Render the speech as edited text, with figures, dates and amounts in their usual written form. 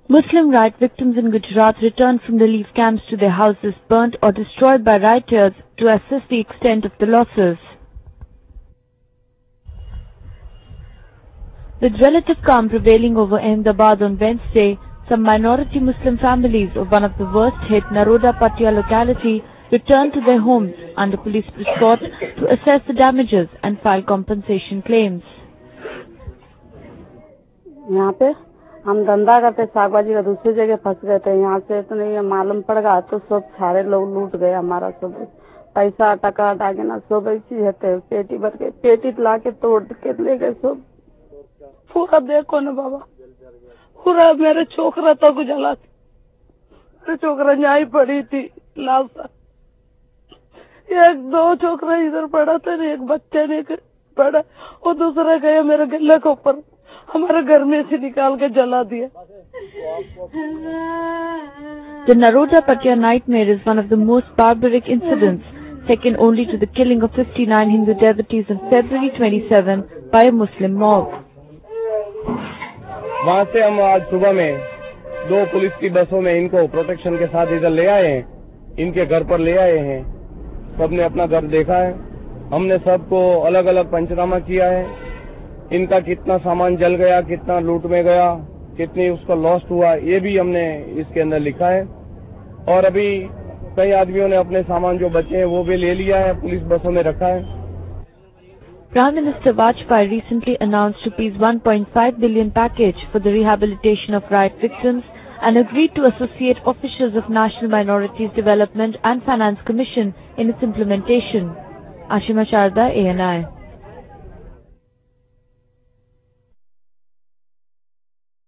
Muslim riot victims in Gujarat returned from relief camps to their houses burnt or destroyed by rioters to assess the extent of the losses. With relative calm prevailing over Ahmedabad on Wednesday, some minority Muslim families of one of the worst-hit Naroda Patia locality returned to their homes under police escort to assess the damages and file compensation claims. यहाँ पे हम धंधा करते सागवाजी का दूसरी जगह फंस गए थे। यहाँ से तो नहीं मालूम पड़ गया तो सब सारे लोग लूट गए हमारा सब पैसा टका दागिना सब ऐसी है पेटी भर के पेटी ला के तोड़ के ले गए सब पूरा देखो ना बाबा पूरा मेरे छोकरा तक जला मेरे छोकरा यहाँ ही पड़ी थी लाशा एक दो छोकरा इधर पड़ा था एक बच्चे ने पड़ा और दूसरा गया मेरे गले के ऊपर हमारे घर में से निकाल के जला दिया. The Naroda Patia nightmare is one of the most barbaric incidents, second only to the killing of 59 Hindu devotees on February 27 by a Muslim mob. वहाँ से हम आज सुबह में 2 पुलिस की बसों में इनको प्रोटेक्शन के साथ इधर ले आए हैं, इनके घर पर ले आए हैं. सबने अपना घर देखा है. हमने सबको अलग अलग पंचनामा किया है. इनका कितना सामान जल गया, कितना लूट में गया, कितनी उसका लॉस हुआ, ये भी हमने इसके अंदर लिखा है. और अभी कई आदमियों ने अपने सामान जो बचे हैं वो भी ले लिया है, पुलिस बसों में रखा है. Prime Minister Vajpayee recently announced ₹1.5 billion package for the rehabilitation of riot victims and agreed to associate officials of National Minorities Development and Finance Commission in its implementation. Ashima Sharda, ANI.